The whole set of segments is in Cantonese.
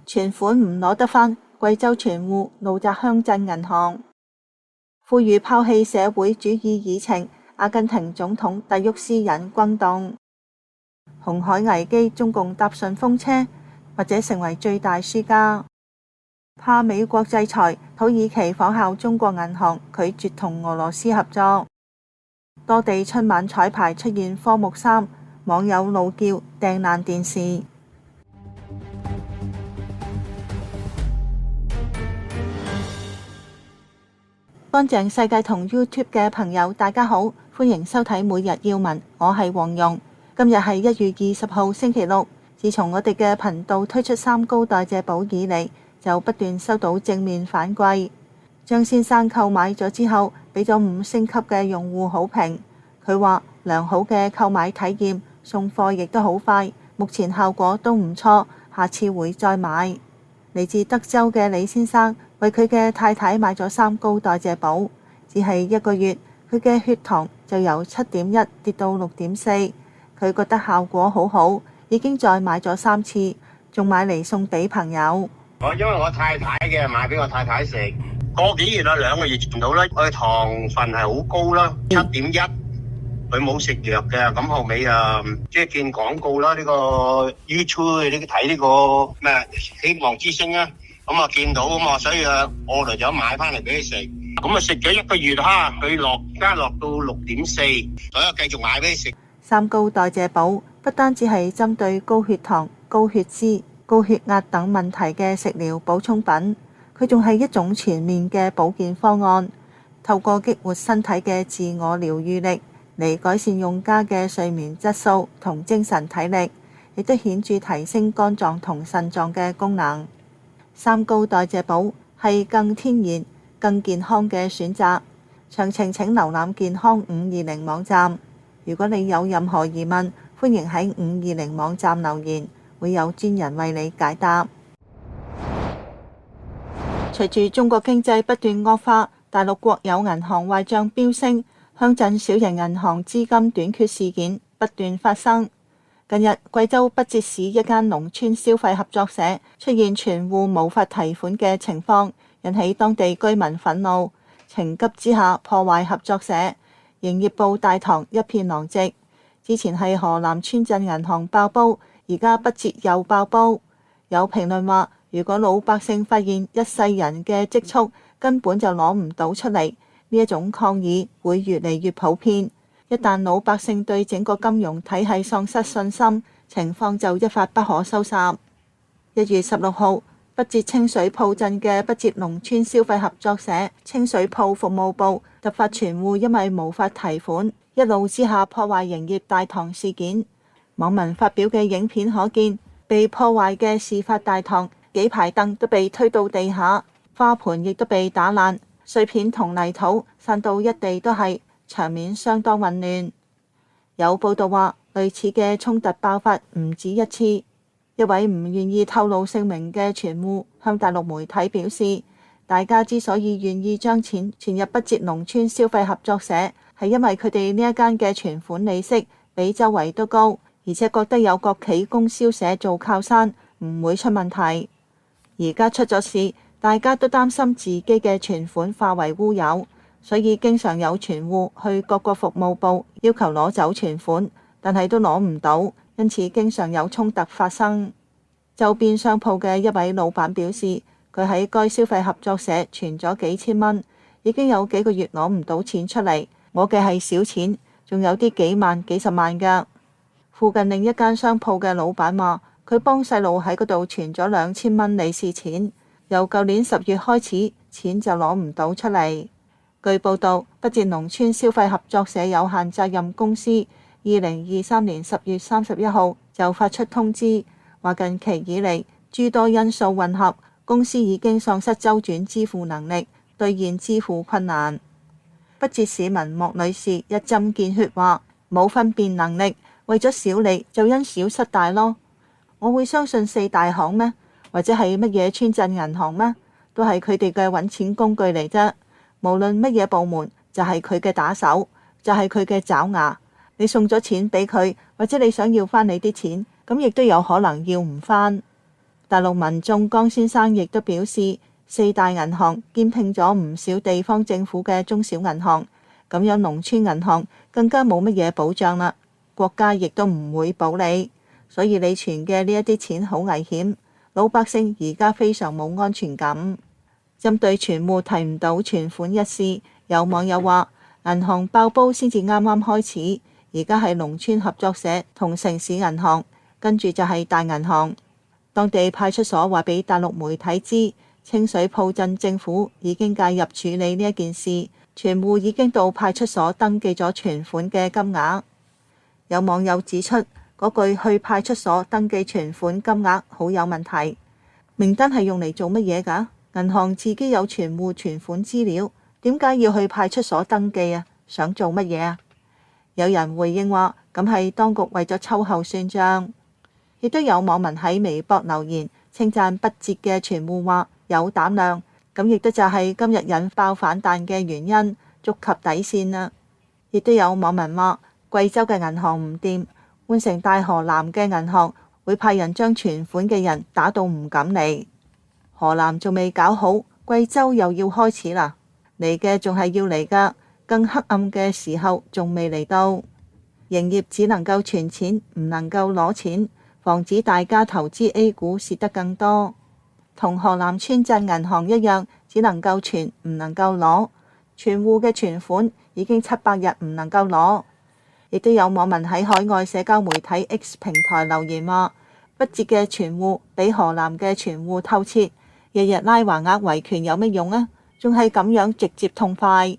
存款唔攞得返，貴州存戶怒責鄉鎮銀行。呼籲拋棄社會主義議程，阿根廷總統蒂沃斯引轟動。紅海危機，中共搭順風車，或者成為最大輸家。怕美國制裁，土耳其仿效中國銀行拒絕同俄羅斯合作。多地春晚彩排出現科目3，網友怒叫掟爛電視。乾淨世界同 YouTube 嘅朋友大家好，歡迎收睇每日要聞，我係黃蓉。今日係1月20號星期六。自從我哋嘅頻道推出3高代謝寶以嚟，就不斷收到正面反饋。張先生購買咗之後，俾咗5星級嘅用戶好評。佢話良好嘅購買體驗，送貨亦都好快，目前效果都唔錯，下次會再買。嚟自德州嘅李先生為佢嘅太太買咗3高代謝寶，只係1個月，佢嘅血糖就由7.1跌到6.4，佢覺得效果好好，已經再買咗3次，仲買嚟送俾朋友。 因為我太太嘅買俾我太太食，個幾月啦，2個月前到啦，佢糖分係好高啦，7.1，佢冇食藥嘅，咁後尾即係見廣告啦，呢個 YouTube 你睇呢個咩希望之星啊，咁見到咁啊，所以我嚟咗買翻嚟俾佢食，咁食咗1個月哈，佢落到6.4，所以繼續買俾佢食。 3高代謝寶不單只係針對高血糖、高血脂、高血壓等問題嘅食療補充品，佢仲係一種全面嘅保健方案，透過激活身體嘅自我療癒力嚟改善用家嘅睡眠質素同精神體力，亦都顯著提升肝臟同腎臟嘅功能。3高代謝寶係更天然、更健康嘅選擇。詳情請瀏覽健康520網站。如果你有任何疑問，歡迎喺520網站留言，會有專人為你解答。隨住中國經濟不斷惡化，大陸國有銀行壞賬飆升，鄉鎮小型銀行資金短缺事件不斷發生。近日，貴州筆節市一間農村消費合作社出現存戶無法提款嘅情況，引起當地居民憤怒，情急之下破壞合作社。營業部大堂一片狼藉。之前係河南村鎮銀行爆煲，而家筆節又爆煲。有評論話，如果老百姓發現一世人嘅積蓄根本就攞唔到出嚟，呢一種抗議會越嚟越普遍。一旦老百姓對整個金融體系喪失信心，情況就一發不可收拾。1月16號，筆節清水鋪鎮嘅筆節農村消費合作社清水鋪服務部突發存戶因為無法提款，一怒之下破壞營業大堂事件。網民發表嘅影片可見，被破壞嘅事發大堂，幾排凳都被推到地下，花盆亦都被打爛，碎片同泥土散到一地都係，場面相當混亂。有報道話，類似嘅衝突爆發唔止一次。一位唔願意透露姓名嘅存戶向大陸媒體表示，大家之所以願意將錢存入筆節農村消費合作社，係因為佢哋呢一間嘅存款利息比周圍都高，而且覺得有國企供銷社做靠山，唔會出問題。而家出咗事，大家都擔心自己嘅存款化為烏有，所以經常有存戶去各個服務部要求攞走存款，但係都攞唔到，因此經常有衝突發生。周邊商鋪嘅一位老闆表示，佢喺該消費合作社存咗幾千蚊，已經有幾個月攞唔到錢出嚟。我嘅係小錢，仲有啲幾萬、幾十萬㗎。附近另一間商鋪嘅老闆話，佢幫細路喺嗰度存咗2000蚊利是錢，由舊年10月開始，錢就攞唔到出嚟。據報道，筆節農村消費合作社有限責任公司2023年10月31號就發出通知，話近期以嚟諸多因素混合，公司已經喪失周轉支付能力，兌現支付困難。筆節市民莫女士一針見血話，冇分辨能力，為咗小利就因小失大咯。我會相信4大行咩？或者係乜嘢村鎮銀行咩？都係佢哋嘅揾錢工具嚟啫。無論乜嘢部門，就係佢嘅打手，就係佢嘅爪牙。你送咗錢俾佢，或者你想要翻你啲錢，咁亦都有可能要唔翻。 大陸民眾江先生亦都表示，四大銀行兼併咗唔少地方政府嘅中小銀行，咁樣農村銀行更加冇乜嘢保障啦，國家亦都唔會保你，所以你存嘅呢一啲錢好危險，老百姓而家非常冇安全感。針對存戶提唔到存款一事，有網友話銀行爆煲先至啱啱開始，而家係農村合作社同城市銀行，跟住就係大銀行。當地派出所話俾大陸媒體知，清水鋪鎮政府已經介入處理呢一件事，存戶已經到派出所登記咗存款嘅金額。有網友指出，嗰句去派出所登記存款金額好有問題，名單係用嚟做乜嘢㗎？銀行自己有存戶存款資料，點解要去派出所登記啊？想做乜嘢啊？有人回應話，咁係當局為咗秋後算賬。亦都有網民喺微博留言稱讚不折嘅存戶話有膽量，咁亦都就係今日引爆反彈嘅原因，觸及底線啦。亦都有網民話貴州嘅銀行唔掂，換成大河南嘅銀行會派人將存款嘅人打到唔敢嚟。河南仲未搞好，貴州又要開始啦，嚟嘅仲係要嚟㗎，更黑暗嘅時候仲未嚟到。營業只能夠存錢，唔能夠攞錢，防止大家投資 A 股蝕得更多。同河南村鎮銀行一樣，只能夠存，唔能夠攞。存戶嘅存款已經700日唔能夠攞。亦都有網民喺海外社交媒體 X 平台留言話，不折嘅存戶俾河南嘅存戶偷竊，日日拉橫額維權有乜用啊？仲係咁樣直接痛快。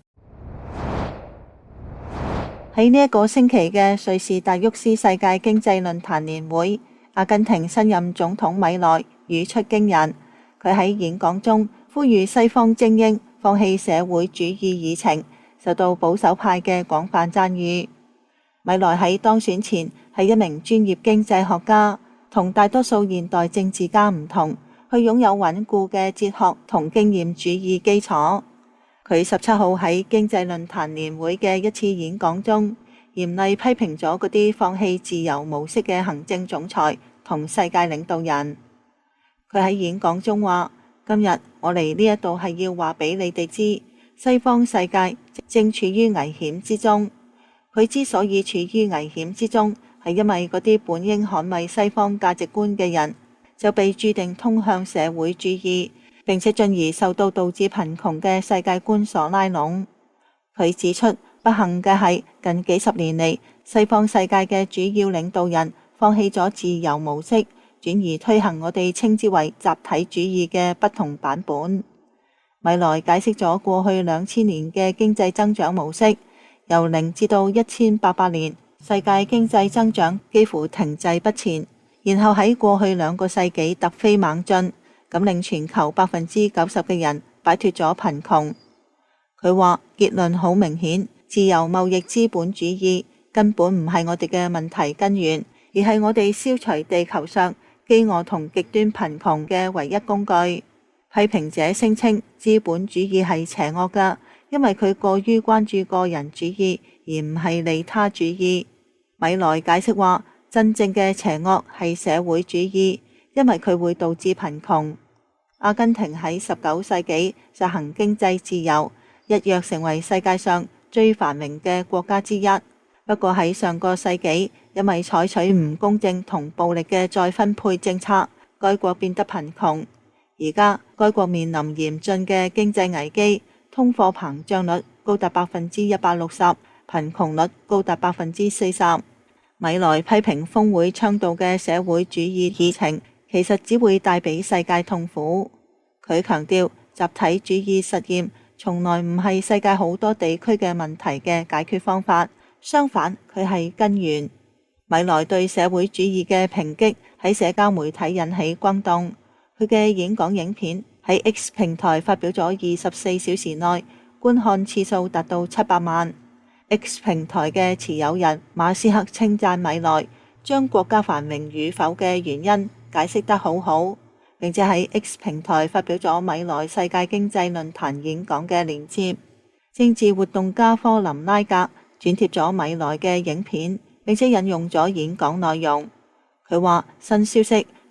喺呢一個星期嘅瑞士達沃斯世界經濟論壇年會，阿根廷新任總統米萊語出驚人，佢喺演講中呼籲西方精英放棄社會主義議程，受到保守派嘅廣泛讚譽。米萊喺當選前係一名專業經濟學家，同大多數現代政治家唔同，佢擁有穩固嘅哲學同經驗主義基礎。佢17號喺經濟論壇年會嘅一次演講中，嚴厲批評咗嗰啲放棄自由模式嘅行政總裁同世界領導人。佢喺演講中話：今日我嚟呢一度係要話俾你哋知，西方世界正處於危險之中。佢之所以處於危險之中，係因為嗰啲本應捍衛西方價值觀嘅人，就被注定通向社會主義，並且進而受到導致貧窮嘅世界觀所拉攏。佢指出，不幸嘅係近幾十年嚟，西方世界嘅主要領導人放棄咗自由模式，轉而推行我哋稱之為集體主義嘅不同版本。米萊解釋咗過去2000年嘅經濟增長模式，由0至到1800年，世界經濟增長幾乎停滯不前，然後喺過去2個世紀突飛猛進，咁令全球90%嘅人擺脫咗貧窮。佢話結論好明顯，自由貿易資本主義根本唔係我哋嘅問題根源，而係我哋消除地球上飢餓同極端貧窮嘅唯一工具。批評者聲稱資本主義係邪惡㗎，因為佢過於關注個人主義，而唔係利他主義。米萊解釋話，真正嘅邪惡係社會主義，因為佢會導致貧窮。阿根廷喺19世紀實行經濟自由，一躍成為世界上最繁榮嘅國家之一。不過喺上個世紀，因為採取唔公正同暴力嘅再分配政策，該國變得貧窮。而家該國面臨嚴峻嘅經濟危機，通貨膨脹率高達160%，貧窮率高達40%。米萊批評峰會倡導嘅社會主義議程，其實只會帶俾世界痛苦。佢強調，集體主義實驗從來唔係世界好多地區嘅問題嘅解決方法，相反，佢係根源。米萊對社會主義嘅抨擊喺社交媒體引起轟動。佢嘅演講影片喺 X 平台發表咗24小時內，觀看次數達到700萬。X 平台嘅持有人馬斯克稱讚米萊將國家繁榮與否嘅原因解釋得好好，並且喺 X 平台發表咗米萊世界經濟論壇演講嘅連接。政治活動家科林拉格轉貼咗米萊嘅影片，並且引用咗演講內容。佢話新消息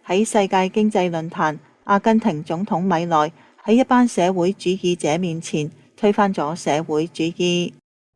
喺世界經濟論壇，阿根廷總統米萊喺一班社會主義者面前推翻咗社會主義。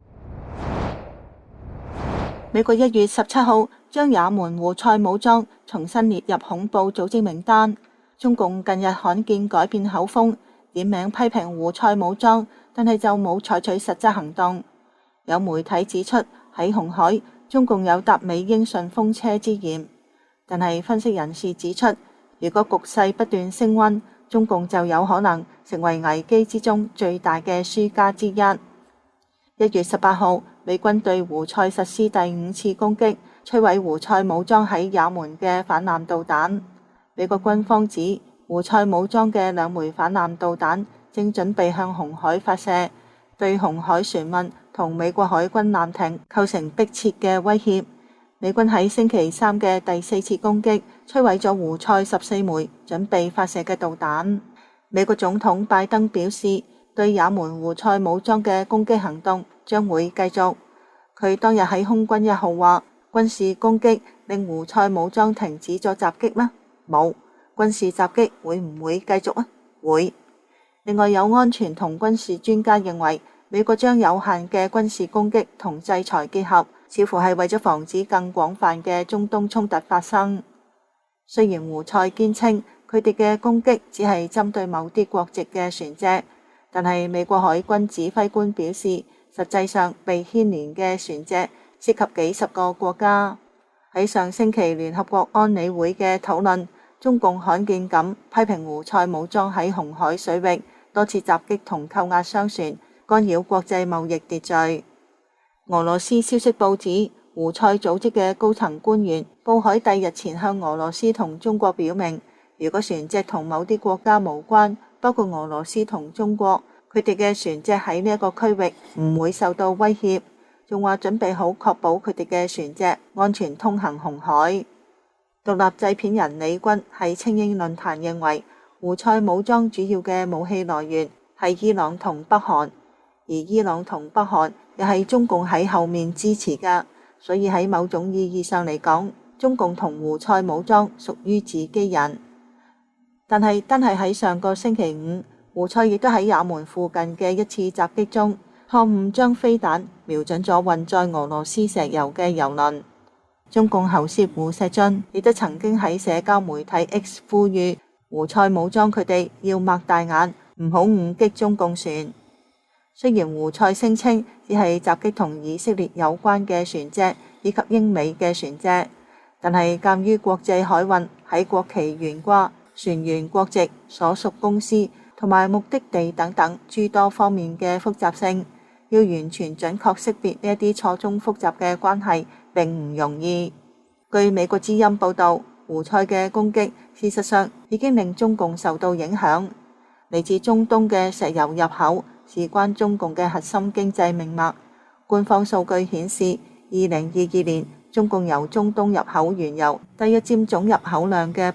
美國1月17號將也門胡塞武裝重新列入恐怖組織名單。中共近日罕見改變口風，點名批評胡塞武裝，但係就冇採取實質行動。有媒體指出，喺紅海，中共有搭美英順風車之嫌。但係分析人士指出，如果局勢不斷升溫，中共就有可能成為危機之中最大嘅輸家之一。1月18號，美軍對胡塞實施第5次攻擊，摧毀胡塞武裝喺也門嘅反艦導彈。美國軍方指，胡塞武裝嘅2枚反艦導彈正準備向紅海發射，對紅海船運同美國海軍艦艇構成迫切嘅威脅。美軍喺星期3嘅第4次攻擊，摧毀咗胡塞14枚準備發射嘅導彈。美國總統拜登表示，對也門胡塞武裝嘅攻擊行動將會繼續。佢當日喺空軍1號話，軍事攻擊令胡塞武裝停止咗襲擊嗎？冇。軍事襲擊會唔會繼續啊？會。另外，有安全同軍事專家認為，美國將有限嘅軍事攻擊同制裁結合，似乎係為咗防止更廣泛嘅中東衝突發生。雖然胡塞堅稱佢哋嘅攻擊只係針對某啲國籍嘅船隻，但係美國海軍指揮官表示，實際上被牽連嘅船隻涉及幾十個國家。喺上星期聯合國安理會嘅討論，中共罕見咁批評胡塞武裝喺紅海水域多次襲擊同扣押商船，干擾國際貿易秩序。俄羅斯消息報指，胡塞組織嘅高層官員布海蒂日前向俄羅斯同中國表明，如果船隻同某啲國家無關，包括俄羅斯同中國，佢哋嘅船隻喺呢一個區域唔會受到威脅，仲話準備好確保佢哋嘅船隻安全通行紅海。獨立製片人李軍喺青英論壇認為，胡塞武裝主要嘅武器來源係伊朗同北韓，而伊朗同北韓又係中共喺後面支持㗎，所以喺某種意義上嚟講，中共同胡塞武裝屬於自己人。但係單係喺上個星期五，胡塞亦都喺也門附近嘅一次襲擊中，錯誤將飛彈瞄準咗運載俄羅斯石油嘅油輪。中共喉舌胡錫進亦都曾經喺社交媒體 X 呼籲胡塞武裝佢哋要擘大眼，唔好誤擊中共船。雖然胡塞聲稱只係襲擊同以色列有關嘅船隻以及英美嘅船隻，但係鑑於國際海運喺國旗懸掛、船員國籍、所屬公司同埋目的地等等諸多方面嘅複雜性，要完全準確識別呢一啲錯綜複雜嘅關係並唔容易。據美國之音報道，胡塞嘅攻擊事實上已經令中共受到影響。嚟自中東嘅石油入口事關中共嘅核心經濟命脈。官方數據顯示，2022年中共由中東入口原油大約佔總入口量嘅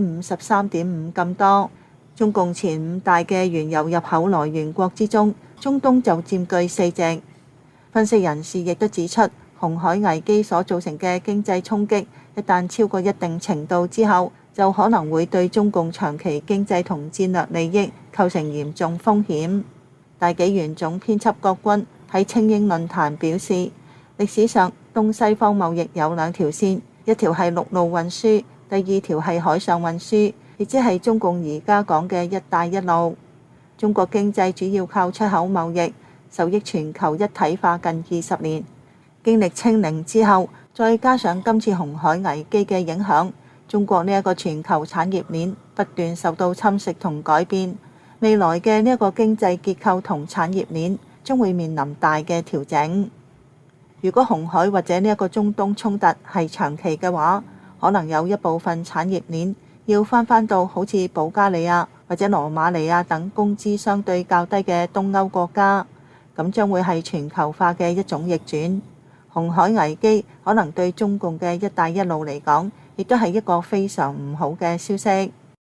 53.5% 咁多。中共前5大嘅原油入口來源國之中，中東就佔據4席。分析人士亦都指出，紅海危機所造成嘅經濟衝擊，一旦超過一定程度之後，就可能會對中共長期經濟同戰略利益構成嚴重風險。大紀元總編輯郭軍喺青英論壇表示，歷史上東西方貿易有2條線，一條係陸路運輸，第2條係海上運輸，亦即係中共而家講嘅一帶一路。中國經濟主要靠出口貿易，受益全球一體化近20年。經歷清零之後，再加上今次紅海危機嘅影響，中國呢一個全球產業鏈不斷受到侵蝕同改變。未來嘅呢一個經濟結構同產業鏈將會面臨大嘅調整。如果紅海或者呢一個中東衝突係長期嘅話，可能有一部分產業鏈要返到好似保加利亞或者羅馬尼亞等工資相對較低嘅東歐國家，咁將會係全球化嘅一種逆轉。紅海危機可能對中共嘅一帶一路嚟講，亦都係一個非常唔好嘅消息。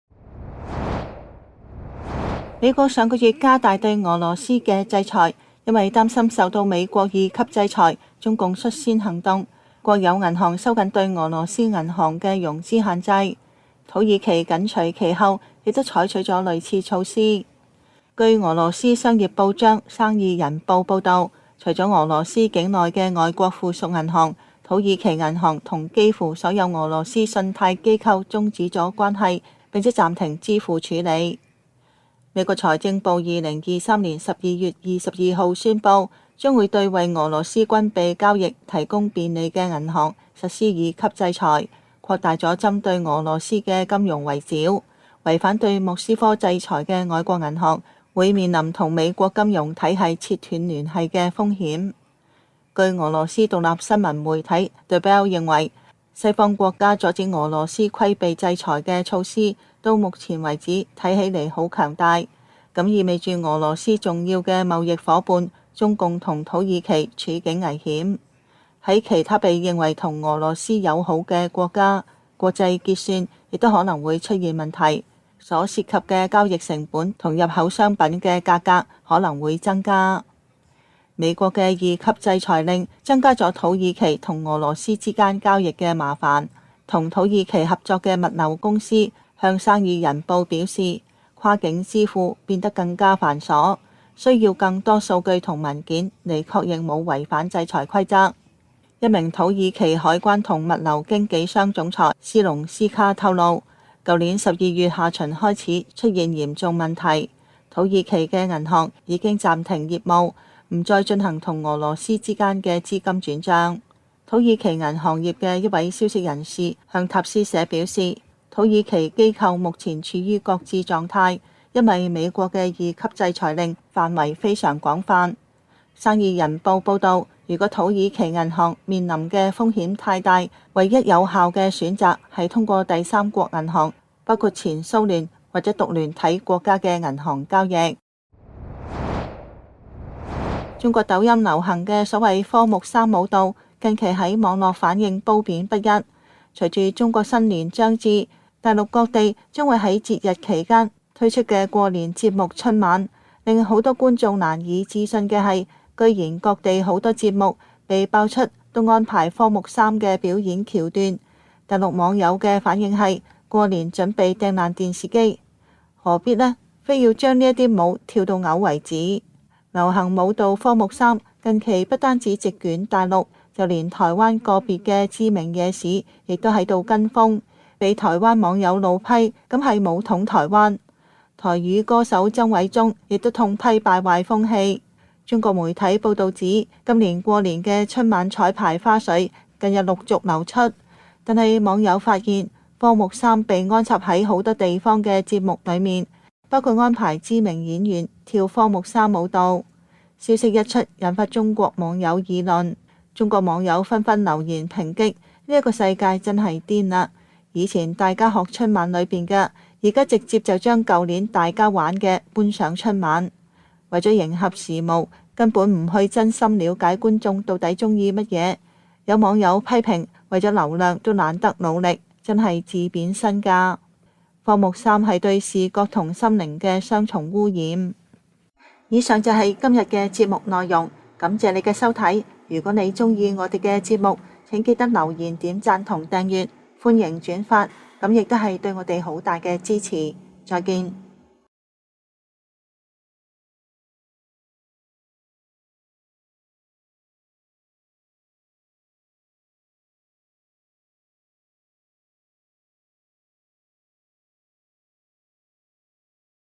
美國上個月加大對俄羅斯嘅制裁，因為擔心受到美國2級制裁，中共率先行動，國有銀行收緊對俄羅斯銀行嘅融資限制。 土耳其緊隨其後，亦都採取咗類似措施。據俄羅斯商業報章《生意人報》報導，除咗俄羅斯境內嘅外國附屬銀行，土耳其銀行同幾乎所有俄羅斯信貸機構終止咗關係，並且暫停支付處理。美國財政部2023年12月22號宣布，將會對為俄羅斯軍備交易提供便利嘅銀行實施二級制裁，擴大咗針對俄羅斯嘅金融圍剿。違反對莫斯科制裁嘅外國銀行會面臨同美國金融體系切斷聯繫嘅風險。據俄羅斯獨立新聞媒體 The Bell 認為，西方國家阻止俄羅斯規避制裁嘅措施，到目前為止睇起嚟好強大，咁意味住俄羅斯重要嘅貿易夥伴中共同土耳其處境危險。喺其他被認為同俄羅斯友好嘅國家，國際結算亦都可能會出現問題，所涉及嘅交易成本同入口商品嘅價格可能會增加。美國嘅二級制裁令增加咗土耳其同俄羅斯之間交易嘅麻煩。同土耳其合作嘅物流公司向生意人報表示，跨境支付變得更加繁瑣，需要更多數據同文件嚟確認冇違反制裁規則。一名土耳其海關同物流經紀商總裁斯隆斯卡透露，舊年12月下旬開始出現嚴重問題，土耳其嘅銀行已經暫停業務，唔再進行同俄羅斯之間嘅資金轉帳。土耳其銀行業嘅一位消息人士向塔斯社表示，土耳其機構目前處於擱置狀態，因為美國嘅二級制裁令範圍非常廣泛。生意人報報導，如果土耳其銀行面臨嘅風險太大，唯一有效嘅選擇係通過第三國銀行，包括前蘇聯或者獨聯體國家嘅銀行交易。中國抖音流行嘅所謂科目三舞蹈，近期喺網絡反應褒貶不一。隨住中國新年將至，大陸各地將會喺節日期間推出嘅過年節目春晚，令好多觀眾難以置信嘅係，居然各地好多節目被爆出都安排科目三嘅表演橋段。大陸網友嘅反應係，過年準備掟爛電視機，何必呢？非要將呢一啲舞跳到嘔為止。流行舞蹈科目三近期不單止席捲大陸，就連台灣個別嘅知名夜市亦都喺度跟風，被台灣網友怒批咁係武統台灣。台語歌手曾偉忠亦都痛批敗壞風氣。中國媒體報導指，今年過年嘅春晚彩排花絮近日陸續流出，但係網友發現科目三被安插喺好多地方嘅節目裡面，包括安排知名演員跳科目三舞蹈。消息一出，引發中國網友議論。中國網友紛紛留言抨擊，呢一個世界真係癲啦！以前大家學春晚裏邊嘅，而家直接就將舊年大家玩嘅搬上春晚，為咗迎合時務，根本唔去真心了解觀眾到底中意乜嘢。有網友批評，為咗流量都懶得努力，真係自貶身價。科目三係對視覺同心靈嘅雙重污染。以上就係今日嘅節目內容，感謝你嘅收睇。如果你鍾意我哋嘅節目，請記得留言、點讚同訂閱，歡迎轉發，咁亦都係對我哋好大嘅支持。再見。